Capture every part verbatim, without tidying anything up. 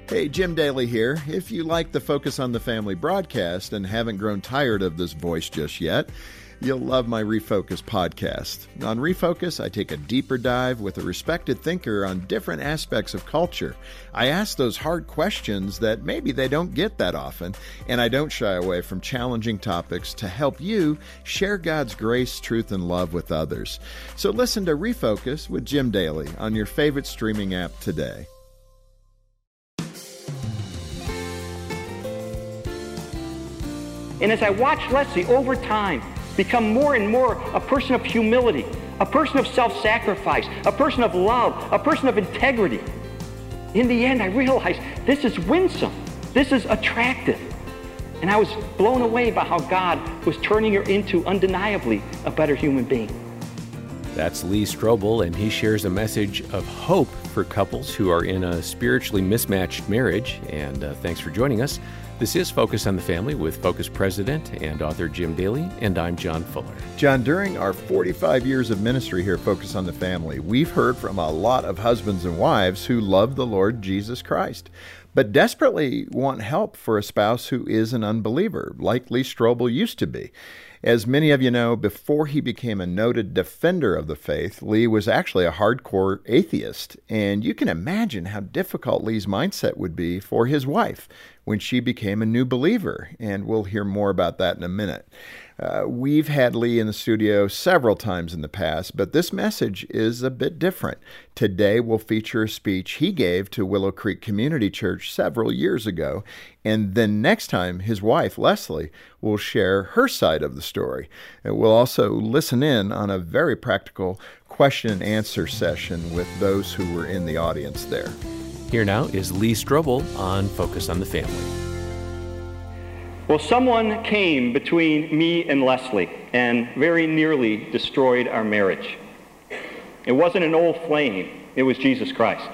Hey, Jim Daly here. If you like the Focus on the Family broadcast and haven't grown tired of this voice just yet, you'll love my Refocus podcast. On Refocus, I take a deeper dive with a respected thinker on different aspects of culture. I ask those hard questions that maybe they don't get that often, and I don't shy away from challenging topics to help you share God's grace, truth, and love with others. So listen to Refocus with Jim Daly on your favorite streaming app today. And as I watched Leslie over time become more and more a person of humility, a person of self-sacrifice, a person of love, a person of integrity, in the end I realized this is winsome, this is attractive. And I was blown away by how God was turning her into undeniably a better human being. That's Lee Strobel, and he shares a message of hope for couples who are in a spiritually mismatched marriage. And uh, thanks for joining us. This is Focus on the Family with Focus President and author Jim Daly, and I'm John Fuller. John, during our forty-five years of ministry here at Focus on the Family, we've heard from a lot of husbands and wives who love the Lord Jesus Christ, but desperately want help for a spouse who is an unbeliever, like Lee Strobel used to be. As many of you know, before he became a noted defender of the faith, Lee was actually a hardcore atheist. And you can imagine how difficult Lee's mindset would be for his wife when she became a new believer. And we'll hear more about that in a minute. Uh, we've had Lee in the studio several times in the past, but this message is a bit different. Today we'll feature a speech he gave to Willow Creek Community Church several years ago, and then next time his wife, Leslie, will share her side of the story. And we'll also listen in on a very practical question and answer session with those who were in the audience there. Here now is Lee Strobel on Focus on the Family. Well, someone came between me and Leslie and very nearly destroyed our marriage. It wasn't an old flame, it was Jesus Christ.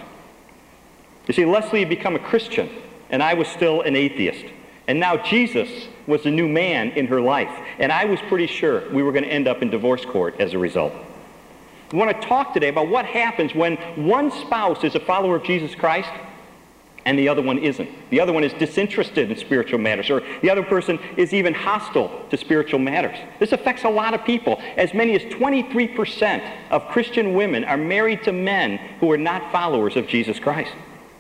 You see, Leslie had become a Christian, and I was still an atheist. And now Jesus was a new man in her life, and I was pretty sure we were going to end up in divorce court as a result. We want to talk today about what happens when one spouse is a follower of Jesus Christ and the other one isn't. The other one is disinterested in spiritual matters, or the other person is even hostile to spiritual matters. This affects a lot of people. As many as twenty-three percent of Christian women are married to men who are not followers of Jesus Christ.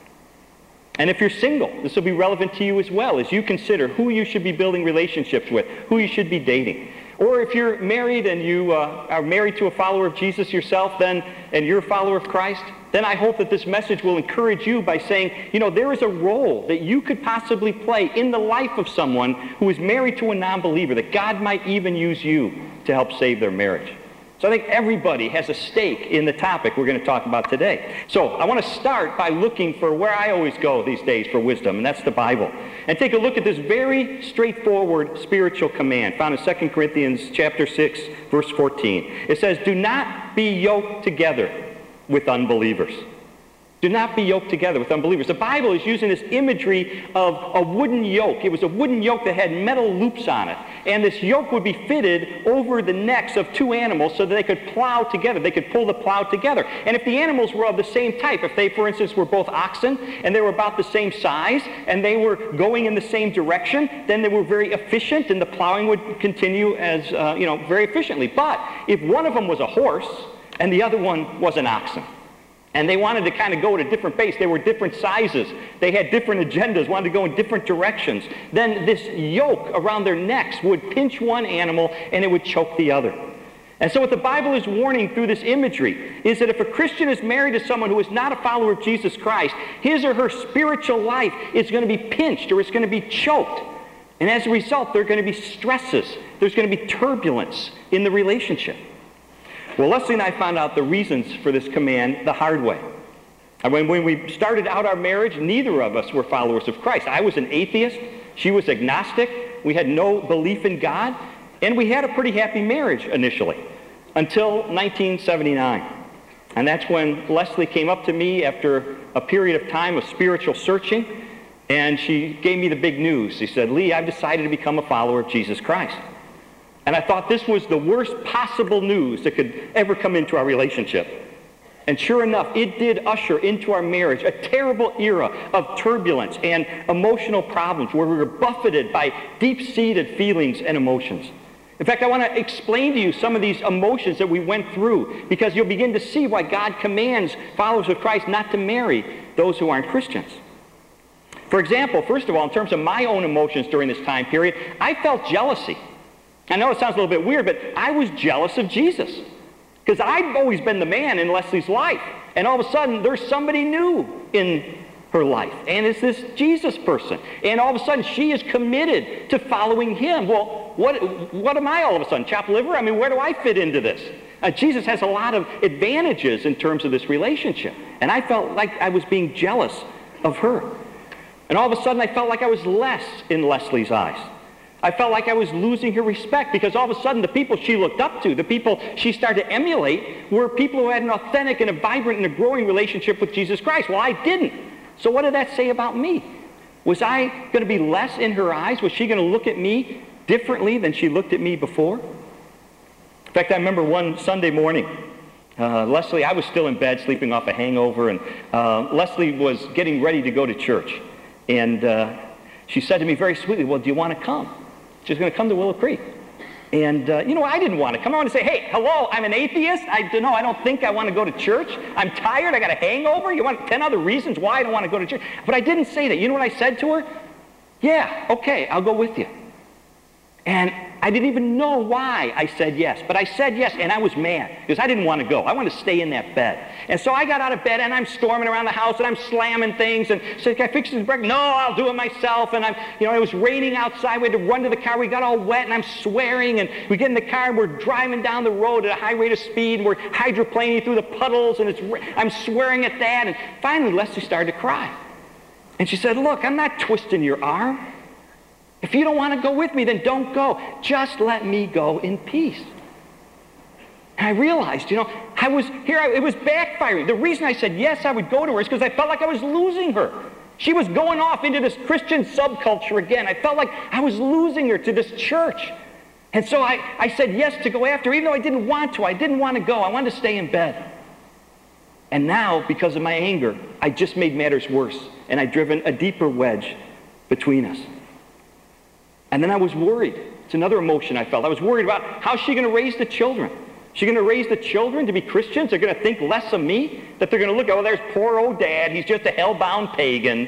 And if you're single, this will be relevant to you as well as you consider who you should be building relationships with, who you should be dating. Or if you're married and you uh, are married to a follower of Jesus yourself, then, and you're a follower of Christ, then I hope that this message will encourage you by saying, you know, there is a role that you could possibly play in the life of someone who is married to a non-believer, that God might even use you to help save their marriage. So I think everybody has a stake in the topic we're going to talk about today. So I want to start by looking for where I always go these days for wisdom, and that's the Bible. And take a look at this very straightforward spiritual command found in Second Corinthians chapter six, verse fourteen. It says, "Do not be yoked together with unbelievers." Do not be yoked together with unbelievers. The Bible is using this imagery of a wooden yoke. It was a wooden yoke that had metal loops on it. And this yoke would be fitted over the necks of two animals so that they could plow together. They could pull the plow together. And if the animals were of the same type, if they, for instance, were both oxen and they were about the same size and they were going in the same direction, then they were very efficient and the plowing would continue as, uh, you know, very efficiently. But if one of them was a horse and the other one was an oxen, and they wanted to kind of go at a different pace. They were different sizes. They had different agendas, wanted to go in different directions. Then this yoke around their necks would pinch one animal and it would choke the other. And so what the Bible is warning through this imagery is that if a Christian is married to someone who is not a follower of Jesus Christ, his or her spiritual life is going to be pinched or it's going to be choked. And as a result, there are going to be stresses. There's going to be turbulence in the relationship. Well, Leslie and I found out the reasons for this command the hard way. And when, when we started out our marriage, neither of us were followers of Christ. I was an atheist. She was agnostic. We had no belief in God. And we had a pretty happy marriage initially until nineteen seventy-nine. And that's when Leslie came up to me after a period of time of spiritual searching, and she gave me the big news. She said, "Lee, I've decided to become a follower of Jesus Christ." And I thought this was the worst possible news that could ever come into our relationship. And sure enough, it did usher into our marriage a terrible era of turbulence and emotional problems where we were buffeted by deep-seated feelings and emotions. In fact, I want to explain to you some of these emotions that we went through, because you'll begin to see why God commands followers of Christ not to marry those who aren't Christians. For example, first of all, in terms of my own emotions during this time period, I felt jealousy. I know it sounds a little bit weird, but I was jealous of Jesus. Because I've always been the man in Leslie's life. And all of a sudden, there's somebody new in her life. And it's this Jesus person. And all of a sudden, she is committed to following him. Well, what, what am I all of a sudden? Chopped liver? I mean, where do I fit into this? Uh, Jesus has a lot of advantages in terms of this relationship. And I felt like I was being jealous of her. And all of a sudden, I felt like I was less in Leslie's eyes. I felt like I was losing her respect, because all of a sudden the people she looked up to, the people she started to emulate, were people who had an authentic and a vibrant and a growing relationship with Jesus Christ. Well, I didn't. So what did that say about me? Was I going to be less in her eyes? Was she going to look at me differently than she looked at me before? In fact, I remember one Sunday morning, uh, Leslie, I was still in bed sleeping off a hangover, and uh, Leslie was getting ready to go to church. And uh, she said to me very sweetly, well, do you want to come? She's going to come to Willow Creek. And, uh, you know, I didn't want to come. I want to say, hey, hello, I'm an atheist. I don't know, I don't think I want to go to church. I'm tired. I got a hangover. You want ten other reasons why I don't want to go to church? But I didn't say that. You know what I said to her? Yeah, okay, I'll go with you. And I didn't even know why I said yes. But I said yes, and I was mad, because I didn't want to go. I wanted to stay in that bed. And so I got out of bed, and I'm storming around the house, and I'm slamming things, and said, can I fix this breakfast? No, I'll do it myself. And I'm, you know, it was raining outside. We had to run to the car. We got all wet, and I'm swearing. And we get in the car, and we're driving down the road at a high rate of speed. And we're hydroplaning through the puddles, and it's, I'm swearing at that. And finally, Leslie started to cry. And she said, look, I'm not twisting your arm. If you don't want to go with me, then don't go. Just let me go in peace. And I realized, you know, I was here, I, it was backfiring. The reason I said yes, I would go to her is because I felt like I was losing her. She was going off into this Christian subculture again. I felt like I was losing her to this church. And so I, I said yes to go after her, even though I didn't want to. I didn't want to go. I wanted to stay in bed. And now, because of my anger, I just made matters worse. And I'd driven a deeper wedge between us. And then I was worried. It's another emotion I felt. I was worried about how's she going to raise the children. Is she going to raise the children to be Christians? They're going to think less of me? That they're going to look, oh, there's poor old dad. He's just a hell-bound pagan.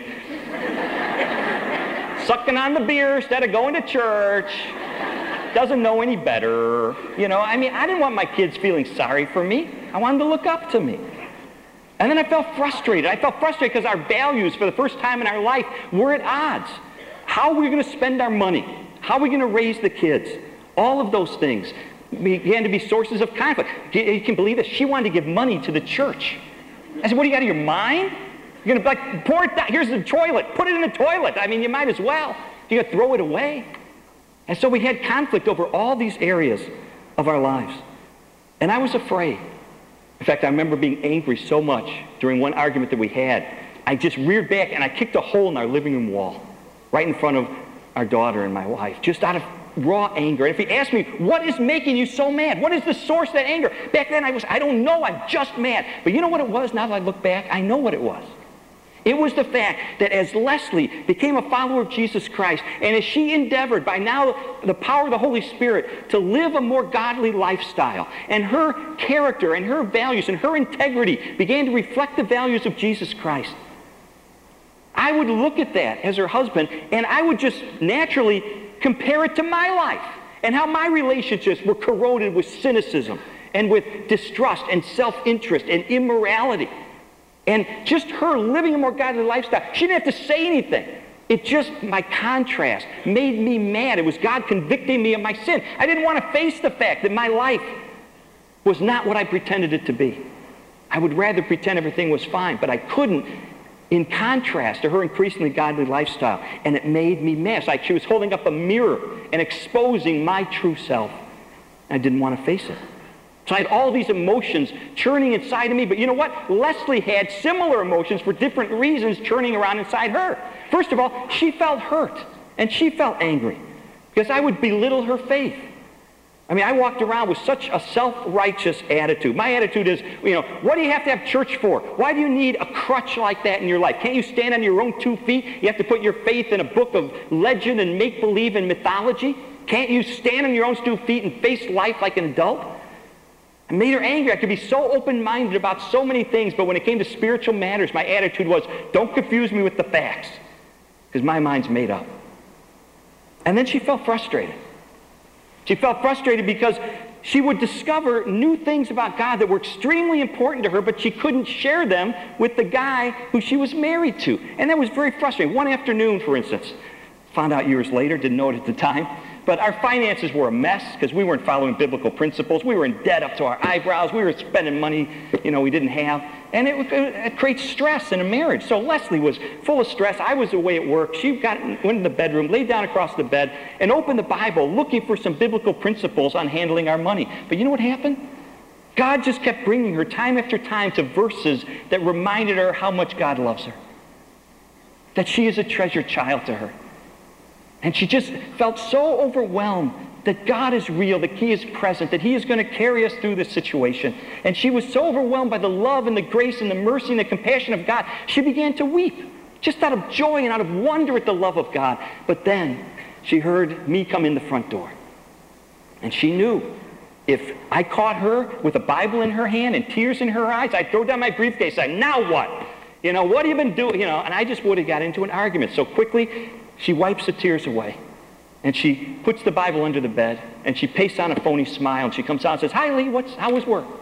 Sucking on the beer instead of going to church. Doesn't know any better. You know, I mean, I didn't want my kids feeling sorry for me. I wanted them to look up to me. And then I felt frustrated. I felt frustrated because our values, for the first time in our life, were at odds. How are we going to spend our money? How are we going to raise the kids? All of those things began to be sources of conflict. You can believe this. She wanted to give money to the church. I said, what, do you got in your mind? You're going to be like, pour it down. Here's the toilet. Put it in the toilet. I mean, you might as well. You're going to throw it away. And so we had conflict over all these areas of our lives. And I was afraid. In fact, I remember being angry so much during one argument that we had. I just reared back and I kicked a hole in our living room wall, right in front of our daughter and my wife, just out of raw anger. And if he asked me, what is making you so mad? What is the source of that anger? Back then I was, I don't know, I'm just mad. But you know what it was? Now that I look back, I know what it was. It was the fact that as Leslie became a follower of Jesus Christ, and as she endeavored by now the power of the Holy Spirit to live a more godly lifestyle, and her character and her values and her integrity began to reflect the values of Jesus Christ, I would look at that as her husband, and I would just naturally compare it to my life and how my relationships were corroded with cynicism and with distrust and self-interest and immorality. And just her living a more godly lifestyle. She didn't have to say anything. It just, my contrast made me mad. It was God convicting me of my sin. I didn't want to face the fact that my life was not what I pretended it to be. I would rather pretend everything was fine, but I couldn't, in contrast to her increasingly godly lifestyle. And it made me mad. It's like she was holding up a mirror and exposing my true self. I didn't want to face it. So I had all these emotions churning inside of me. But you know what? Leslie had similar emotions for different reasons churning around inside her. First of all, she felt hurt. And she felt angry. Because I would belittle her faith. I mean, I walked around with such a self-righteous attitude. My attitude is, you know, what do you have to have church for? Why do you need a crutch like that in your life? Can't you stand on your own two feet? You have to put your faith in a book of legend and make-believe and mythology? Can't you stand on your own two feet and face life like an adult? I made her angry. I could be so open-minded about so many things, but when it came to spiritual matters, my attitude was, don't confuse me with the facts, because my mind's made up. And then she felt frustrated. She felt frustrated because she would discover new things about God that were extremely important to her, but she couldn't share them with the guy who she was married to. And that was very frustrating. One afternoon, for instance, found out years later, didn't know it at the time, but our finances were a mess because we weren't following biblical principles. We were in debt up to our eyebrows. We were spending money, you know, we didn't have. And it, it, it creates stress in a marriage. So Leslie was full of stress. I was away at work. She got went in the bedroom, laid down across the bed, and opened the Bible looking for some biblical principles on handling our money. But you know what happened? God just kept bringing her time after time to verses that reminded her how much God loves her, that she is a treasured child to her. And she just felt so overwhelmed that God is real, that He is present, that He is going to carry us through this situation. And she was so overwhelmed by the love and the grace and the mercy and the compassion of God, she began to weep, just out of joy and out of wonder at the love of God. But then she heard me come in the front door. And she knew if I caught her with a Bible in her hand and tears in her eyes, I'd throw down my briefcase and say, now what? You know, what have you been doing? You know, and I just would have got into an argument. So quickly, she wipes the tears away, and she puts the Bible under the bed, and she pastes on a phony smile, and she comes out and says, hi, Lee, what's, how was work?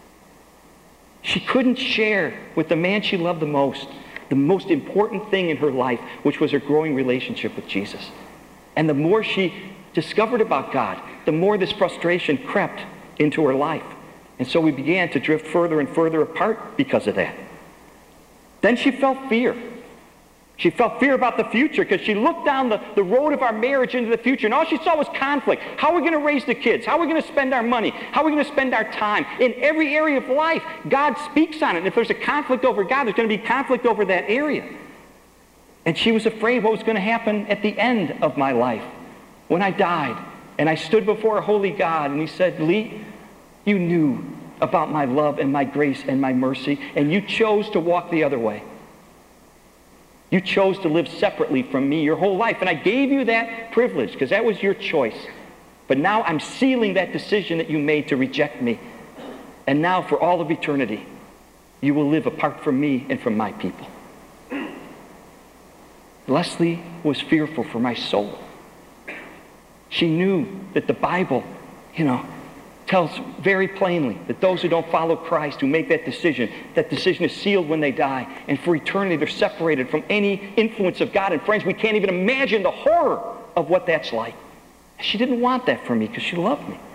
She couldn't share with the man she loved the most the most important thing in her life, which was her growing relationship with Jesus. And the more she discovered about God, the more this frustration crept into her life. And so we began to drift further and further apart because of that. Then she felt fear. She felt fear about the future because she looked down the, the road of our marriage into the future, and all she saw was conflict. How are we going to raise the kids? How are we going to spend our money? How are we going to spend our time? In every area of life, God speaks on it. And if there's a conflict over God, there's going to be conflict over that area. And she was afraid what was going to happen at the end of my life when I died. And I stood before a holy God, and He said, Lee, you knew about my love and my grace and my mercy, and you chose to walk the other way. You chose to live separately from me your whole life, and I gave you that privilege because that was your choice. But now I'm sealing that decision that you made to reject me. And now for all of eternity, you will live apart from me and from my people. Leslie was fearful for my soul. She knew that the Bible, you know, tells very plainly that those who don't follow Christ, who make that decision, that decision is sealed when they die. And for eternity, they're separated from any influence of God. And friends, we can't even imagine the horror of what that's like. She didn't want that for me because she loved me.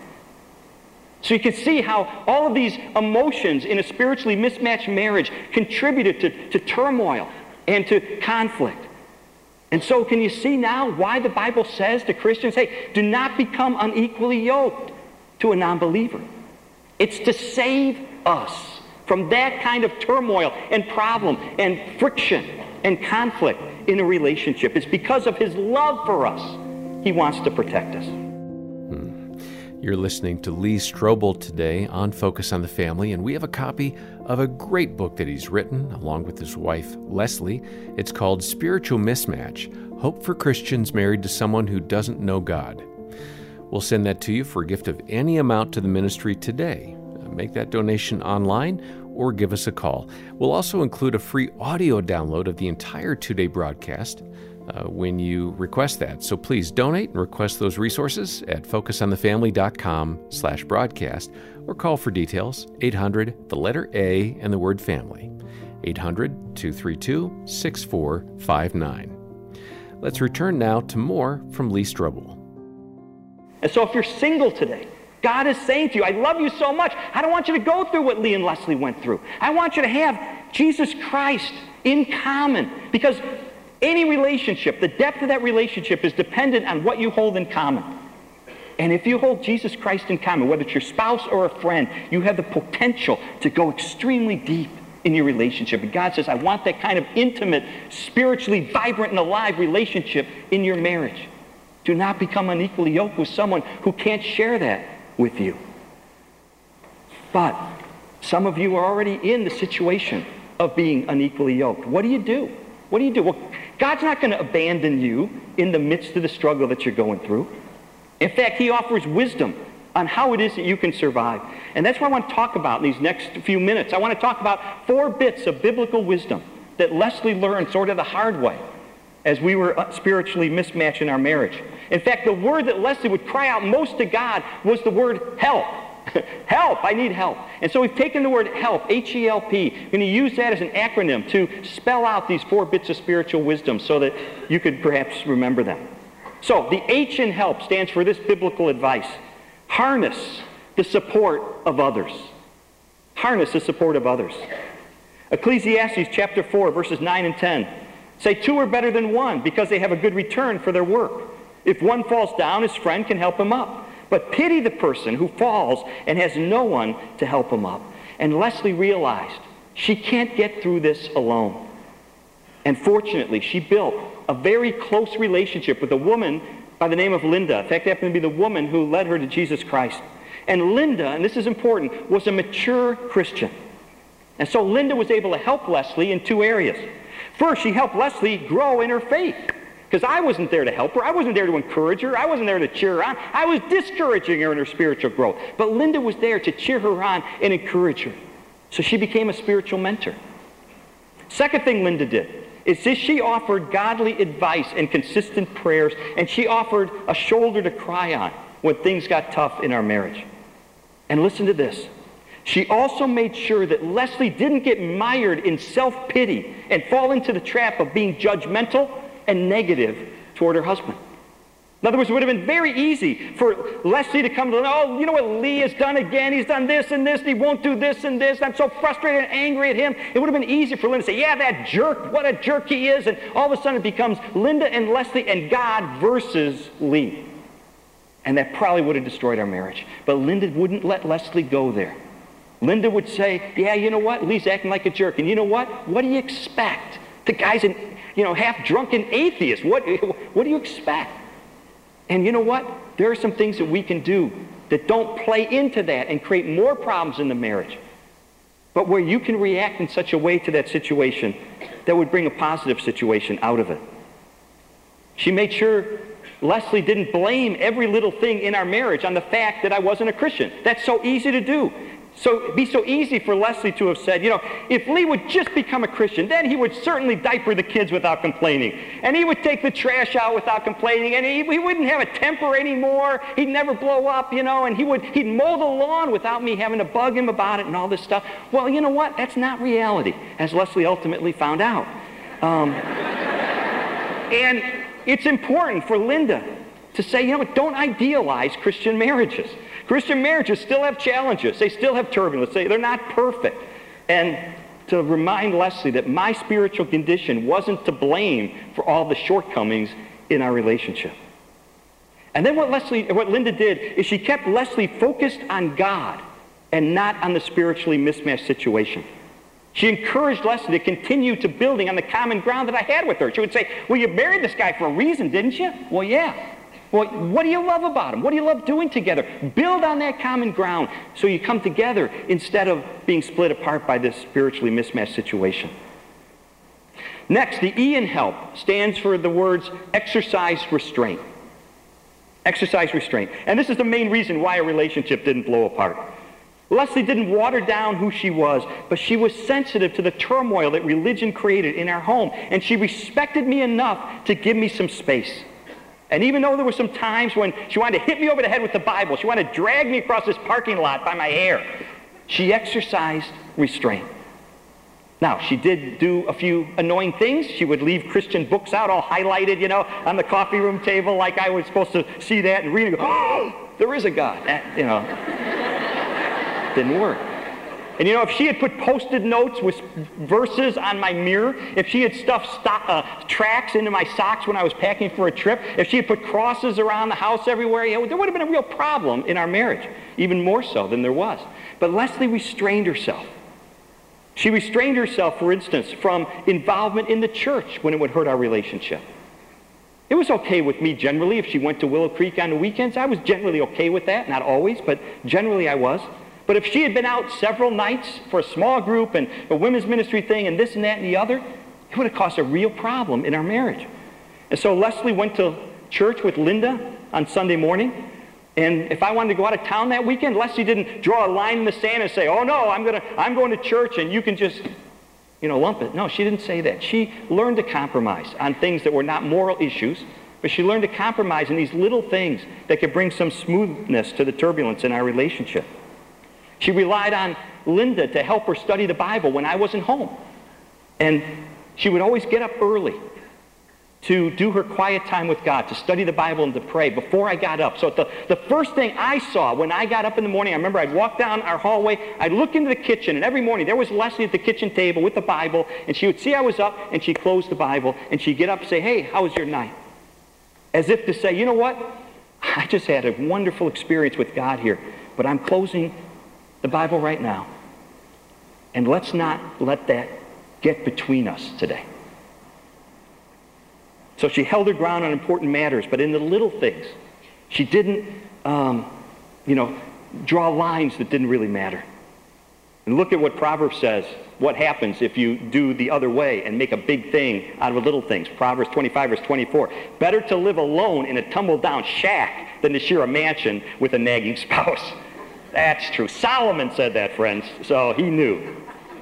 So you can see how all of these emotions in a spiritually mismatched marriage contributed to, to turmoil and to conflict. And so can you see now why the Bible says to Christians, hey, do not become unequally yoked to a non-believer. It's to save us from that kind of turmoil and problem and friction and conflict in a relationship. It's because of His love for us He wants to protect us. Hmm. You're listening to Lee Strobel today on Focus on the Family, and we have a copy of a great book that he's written along with his wife, Leslie. It's called Spiritual Mismatch: Hope for Christians Married to Someone Who Doesn't Know God. We'll send that to you for a gift of any amount to the ministry today. Make that donation online or give us a call. We'll also include a free audio download of the entire two-day broadcast uh, when you request that. So please donate and request those resources at focusonthefamily.com slash broadcast or call for details, eight hundred, the letter A, and the word family, eight hundred, two three two, six four five nine. Let's return now to more from Lee Strobel. And so if you're single today, God is saying to you, I love you so much. I don't want you to go through what Lee and Leslie went through. I want you to have Jesus Christ in common. Because any relationship, the depth of that relationship is dependent on what you hold in common. And if you hold Jesus Christ in common, whether it's your spouse or a friend, you have the potential to go extremely deep in your relationship. And God says, I want that kind of intimate, spiritually vibrant and alive relationship in your marriage. Do not become unequally yoked with someone who can't share that with you. But some of you are already in the situation of being unequally yoked. What do you do? What do you do? Well, God's not going to abandon you in the midst of the struggle that you're going through. In fact, he offers wisdom on how it is that you can survive. And that's what I want to talk about in these next few minutes. I want to talk about four bits of biblical wisdom that Leslie learned sort of the hard way as we were spiritually mismatched in our marriage. In fact, the word that Leslie would cry out most to God was the word help. Help, I need help. And so we've taken the word help, H E L P, we're going to use that as an acronym to spell out these four bits of spiritual wisdom so that you could perhaps remember them. So the H in help stands for this biblical advice. Harness the support of others. Harness the support of others. Ecclesiastes chapter four, verses nine and ten say two are better than one because they have a good return for their work. If one falls down, his friend can help him up. But pity the person who falls and has no one to help him up. And Leslie realized she can't get through this alone. And fortunately, she built a very close relationship with a woman by the name of Linda. In fact, it happened to be the woman who led her to Jesus Christ. And Linda, and this is important, was a mature Christian. And so Linda was able to help Leslie in two areas. First, she helped Leslie grow in her faith. Because I wasn't there to help her. I wasn't there to encourage her. I wasn't there to cheer her on. I was discouraging her in her spiritual growth. But Linda was there to cheer her on and encourage her. So she became a spiritual mentor. Second thing Linda did is this: she offered godly advice and consistent prayers, and she offered a shoulder to cry on when things got tough in our marriage. And listen to this. She also made sure that Leslie didn't get mired in self-pity and fall into the trap of being judgmental and negative toward her husband. In other words, it would have been very easy for Leslie to come to, oh, you know what Lee has done again? He's done this and this, and he won't do this and this. I'm so frustrated and angry at him. It would have been easy for Linda to say, yeah, that jerk, what a jerk he is. And all of a sudden it becomes Linda and Leslie and God versus Lee. And that probably would have destroyed our marriage. But Linda wouldn't let Leslie go there. Linda would say, yeah, you know what? Lee's acting like a jerk. And you know what? What do you expect? The guy's an, you know, half-drunken atheist. What, what do you expect? And you know what? There are some things that we can do that don't play into that and create more problems in the marriage. But where you can react in such a way to that situation that would bring a positive situation out of it. She made sure Leslie didn't blame every little thing in our marriage on the fact that I wasn't a Christian. That's so easy to do. So it'd be so easy for Leslie to have said, you know, if Lee would just become a Christian, then he would certainly diaper the kids without complaining. And he would take the trash out without complaining. And he, he wouldn't have a temper anymore. He'd never blow up, you know, and he would, he'd mow the lawn without me having to bug him about it and all this stuff. Well, you know what? That's not reality, as Leslie ultimately found out. Um, and it's important for Linda to say, you know what, don't idealize Christian marriages. Christian marriages still have challenges. They still have turbulence. They, they're not perfect. And to remind Leslie that my spiritual condition wasn't to blame for all the shortcomings in our relationship. And then what Leslie, what Linda did is she kept Leslie focused on God and not on the spiritually mismatched situation. She encouraged Leslie to continue to building on the common ground that I had with her. She would say, well, you married this guy for a reason, didn't you? Well, yeah. Well, what do you love about him? What do you love doing together? Build on that common ground so you come together instead of being split apart by this spiritually mismatched situation. Next, the E in help stands for the words exercise restraint. Exercise restraint. And this is the main reason why a relationship didn't blow apart. Leslie didn't water down who she was, but she was sensitive to the turmoil that religion created in our home. And she respected me enough to give me some space. And even though there were some times when she wanted to hit me over the head with the Bible, she wanted to drag me across this parking lot by my hair, she exercised restraint. Now, she did do a few annoying things. She would leave Christian books out all highlighted, you know, on the coffee room table like I was supposed to see that and read and go, oh, there is a God. That, you know, didn't work. And you know, if she had put post-it notes with verses on my mirror, if she had stuffed stock, uh, tracks into my socks when I was packing for a trip, if she had put crosses around the house everywhere, you know, there would have been a real problem in our marriage, even more so than there was. But Leslie restrained herself. She restrained herself, for instance, from involvement in the church when it would hurt our relationship. It was okay with me generally if she went to Willow Creek on the weekends. I was generally okay with that. Not always, but generally I was. But if she had been out several nights for a small group and a women's ministry thing and this and that and the other, it would have caused a real problem in our marriage. And so Leslie went to church with Linda on Sunday morning. And if I wanted to go out of town that weekend, Leslie didn't draw a line in the sand and say, oh no, I'm, gonna, I'm going to church and you can just, you know, lump it. No, she didn't say that. She learned to compromise on things that were not moral issues, but she learned to compromise in these little things that could bring some smoothness to the turbulence in our relationship. She relied on Linda to help her study the Bible when I wasn't home. And she would always get up early to do her quiet time with God, to study the Bible and to pray before I got up. So the, the first thing I saw when I got up in the morning, I remember I'd walk down our hallway, I'd look into the kitchen, and every morning there was Leslie at the kitchen table with the Bible, and she would see I was up, and she'd close the Bible, and she'd get up and say, hey, how was your night? As if to say, you know what? I just had a wonderful experience with God here, but I'm closing the Bible right now. And let's not let that get between us today. So she held her ground on important matters, but in the little things, she didn't, um, you know, draw lines that didn't really matter. And look at what Proverbs says, what happens if you do the other way and make a big thing out of little things. Proverbs twenty-five, verse twenty-four. Better to live alone in a tumble-down shack than to share a mansion with a nagging spouse. That's true. Solomon said that, friends, so he knew.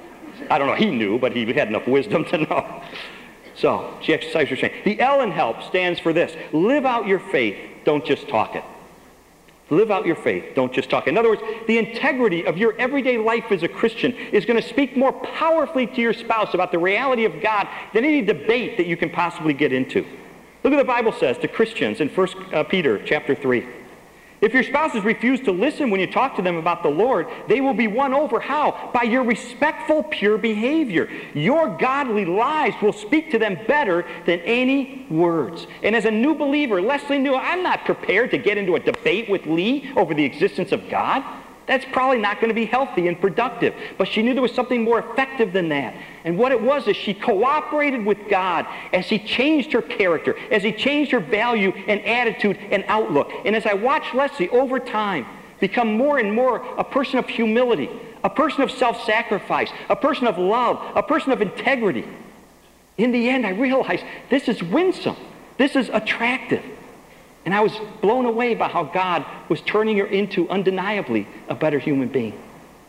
I don't know, he knew, but he had enough wisdom to know. So, she exercised restraint. The L in HELP stands for this. Live out your faith, don't just talk it. Live out your faith, don't just talk it. In other words, the integrity of your everyday life as a Christian is going to speak more powerfully to your spouse about the reality of God than any debate that you can possibly get into. Look what the Bible says to Christians in First Peter chapter three. If your spouses refuse to listen when you talk to them about the Lord, they will be won over. How? By your respectful, pure behavior. Your godly lives will speak to them better than any words. And as a new believer, Leslie knew I'm not prepared to get into a debate with Lee over the existence of God. That's probably not going to be healthy and productive. But she knew there was something more effective than that. And what it was is she cooperated with God as he changed her character, as he changed her value and attitude and outlook. And as I watched Leslie over time become more and more a person of humility, a person of self-sacrifice, a person of love, a person of integrity, in the end I realized this is winsome. This is attractive. And I was blown away by how God was turning her into, undeniably, a better human being.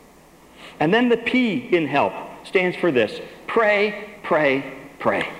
And then the P in HELP stands for this. Pray, pray, pray.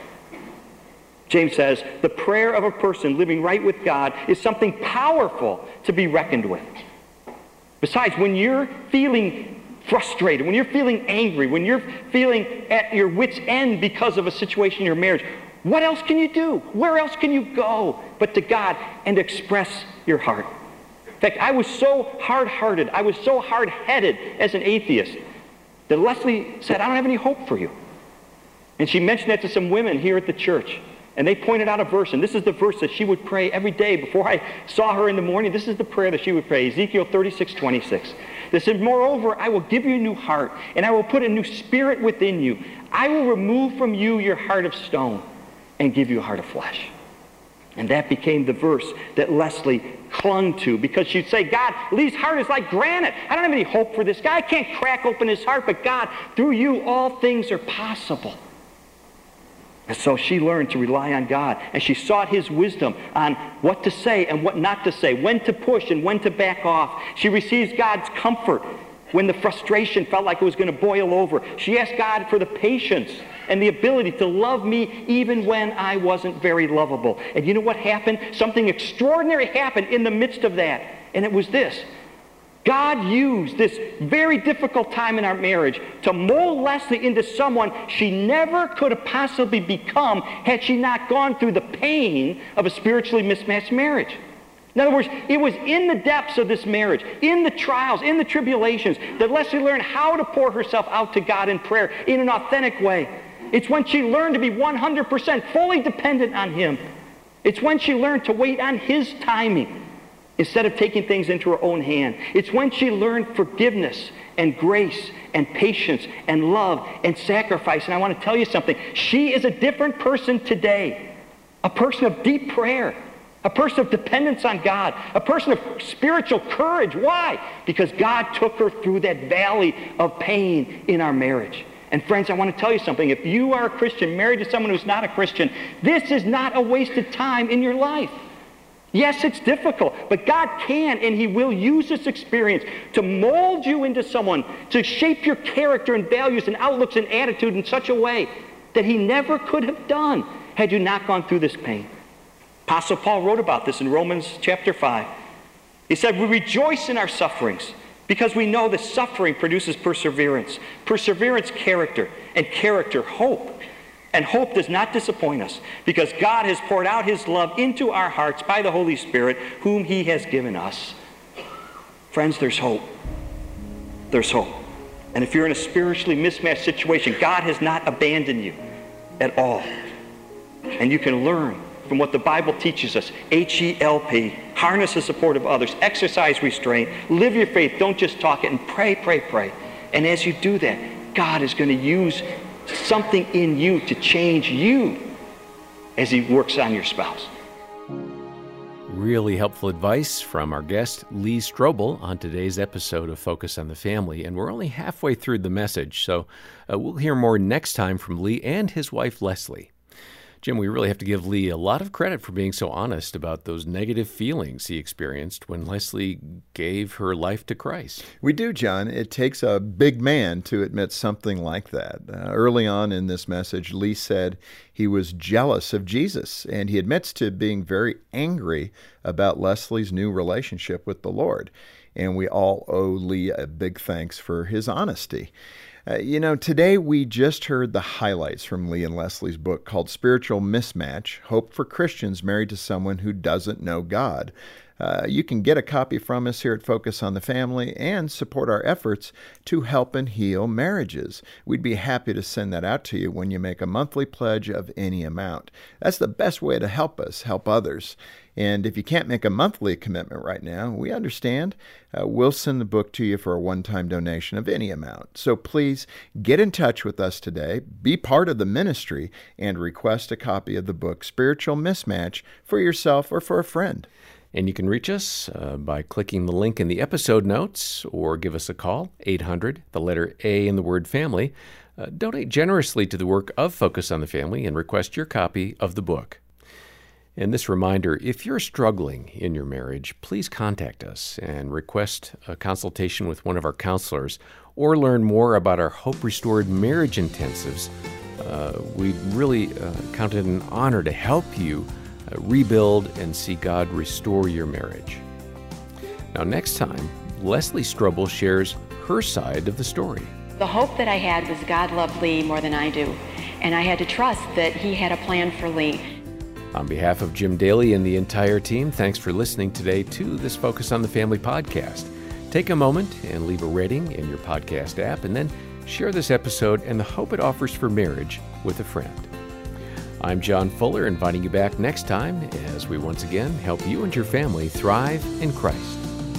James says, the prayer of a person living right with God is something powerful to be reckoned with. Besides, when you're feeling frustrated, when you're feeling angry, when you're feeling at your wit's end because of a situation in your marriage, what else can you do? Where else can you go but to God and express your heart? In fact, I was so hard-hearted, I was so hard-headed as an atheist that Leslie said, I don't have any hope for you. And she mentioned that to some women here at the church. And they pointed out a verse, and this is the verse that she would pray every day before I saw her in the morning. This is the prayer that she would pray, Ezekiel thirty-six, twenty-six. They said, moreover, I will give you a new heart, and I will put a new spirit within you. I will remove from you your heart of stone and give you a heart of flesh. And that became the verse that Leslie clung to, because she'd say, God, Lee's heart is like granite. I don't have any hope for this guy. I can't crack open his heart, but God, through you, all things are possible. And so she learned to rely on God, and she sought his wisdom on what to say and what not to say, when to push and when to back off. She receives God's comfort when the frustration felt like it was going to boil over. She asked God for the patience and the ability to love me even when I wasn't very lovable. And you know what happened? Something extraordinary happened in the midst of that. And it was this. God used this very difficult time in our marriage to mold Leslie into someone she never could have possibly become had she not gone through the pain of a spiritually mismatched marriage. In other words, it was in the depths of this marriage, in the trials, in the tribulations, that Leslie learned how to pour herself out to God in prayer in an authentic way. It's when she learned to be one hundred percent fully dependent on him. It's when she learned to wait on his timing instead of taking things into her own hand. It's when she learned forgiveness and grace and patience and love and sacrifice. And I want to tell you something. She is a different person today a person of deep prayer, a person of dependence on God, a person of spiritual courage. Why? Because God took her through that valley of pain in our marriage. And friends, I want to tell you something. If you are a Christian, married to someone who's not a Christian, this is not a wasted time in your life. Yes, it's difficult, but God can and He will use this experience to mold you into someone, to shape your character and values and outlooks and attitude in such a way that He never could have done had you not gone through this pain. Apostle Paul wrote about this in Romans chapter five. He said, we rejoice in our sufferings because we know that suffering produces perseverance, perseverance character, and character hope. And hope does not disappoint us because God has poured out His love into our hearts by the Holy Spirit, whom He has given us. Friends, there's hope. There's hope. And if you're in a spiritually mismatched situation, God has not abandoned you at all. And you can learn from what the Bible teaches us. H E L P, harness the support of others, exercise restraint, live your faith, don't just talk it, and pray, pray, pray. And as you do that, God is going to use something in you to change you as He works on your spouse. Really helpful advice from our guest, Lee Strobel, on today's episode of Focus on the Family. And we're only halfway through the message, so uh, we'll hear more next time from Lee and his wife, Leslie. Jim, we really have to give Lee a lot of credit for being so honest about those negative feelings he experienced when Leslie gave her life to Christ. We do, John. It takes a big man to admit something like that. Uh, early on in this message, Lee said he was jealous of Jesus, and he admits to being very angry about Leslie's new relationship with the Lord. And we all owe Lee a big thanks for his honesty. Uh, you know, today we just heard the highlights from Lee and Leslie's book called Spiritual Mismatch, Hope for Christians Married to Someone Who Doesn't Know God. Uh, you can get a copy from us here at Focus on the Family and support our efforts to help and heal marriages. We'd be happy to send that out to you when you make a monthly pledge of any amount. That's the best way to help us help others. And if you can't make a monthly commitment right now, we understand. Uh, we'll send the book to you for a one-time donation of any amount. So please get in touch with us today, be part of the ministry, and request a copy of the book Spiritual Mismatch for yourself or for a friend. And you can reach us uh, by clicking the link in the episode notes or give us a call, eight hundred, the letter A in the word family. Uh, donate generously to the work of Focus on the Family and request your copy of the book. And this reminder, if you're struggling in your marriage, please contact us and request a consultation with one of our counselors or learn more about our Hope Restored Marriage Intensives. Uh, we really uh, count it an honor to help you uh, rebuild and see God restore your marriage. Now, next time, Leslie Strobel shares her side of the story. The hope that I had was God loved Lee more than I do, and I had to trust that He had a plan for Lee. On behalf of Jim Daly and the entire team, thanks for listening today to this Focus on the Family podcast. Take a moment and leave a rating in your podcast app, and then share this episode and the hope it offers for marriage with a friend. I'm John Fuller, inviting you back next time as we once again help you and your family thrive in Christ.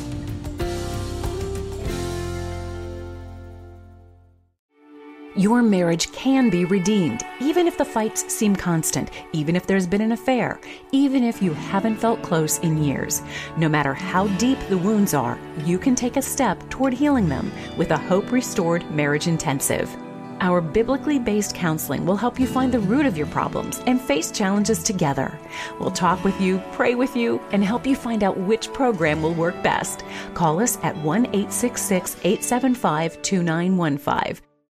Your marriage can be redeemed, even if the fights seem constant, even if there's been an affair, even if you haven't felt close in years. No matter how deep the wounds are, you can take a step toward healing them with a Hope Restored Marriage Intensive. Our biblically based counseling will help you find the root of your problems and face challenges together. We'll talk with you, pray with you, and help you find out which program will work best. Call us at one eight six six, eight seven five, two nine one five.